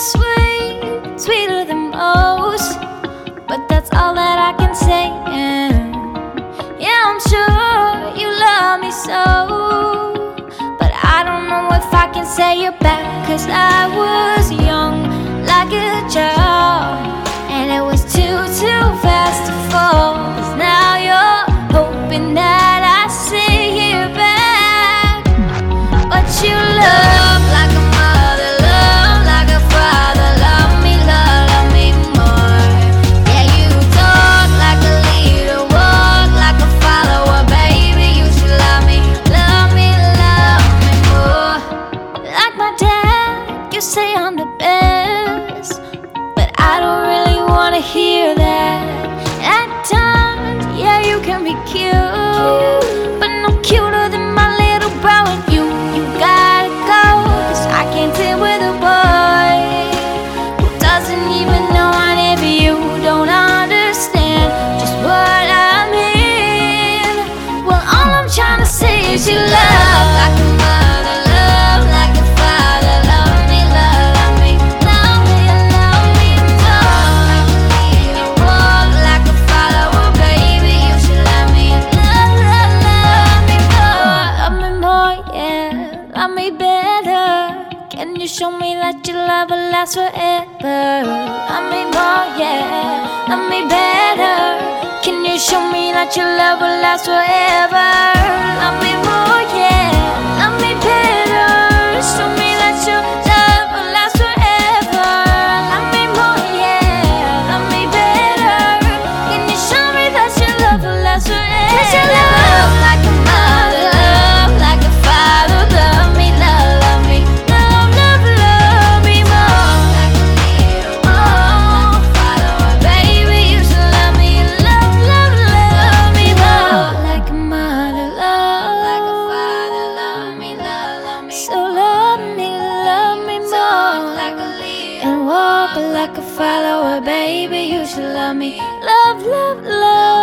sweet, sweeter than most, but that's all that I can say. And yeah, I'm sure you love me so, but I don't know if I can say it back. 'Cause I was young, like a child, and it was too fast to fall. 'Cause now you're hoping that I say it back, but you love like a mother, love like a father. Love me more. Yeah, you talk like a leader, walk like a follower. Baby, you should love me more. Like my dad, you say I'm the best, but I don't really wanna hear that. At times, yeah, you can be cute, but no cuter than my little bro. And you gotta go, 'cause I can't deal with a boy who doesn't even know and if you don't understand just what I mean. Well, all I'm trying to say is you love like a mother, love like a father. Love me more. Walk like a follower, baby, you should love me more. Love me more, yeah, love me better. Can you show me that your love will last forever? Love me more, yeah, love me better. Can you show me that your love will last forever? Love me more, yeah, love me better. Show me that your love will last forever. Love me more, yeah, love me better. Can you show me that your love will last forever? 'Cause your love like a mother, love like a father. Love me more. Baby, you should love me more. Like a mother, love like a father. Love me so love me more. And walk like a follower, baby, you should love me, love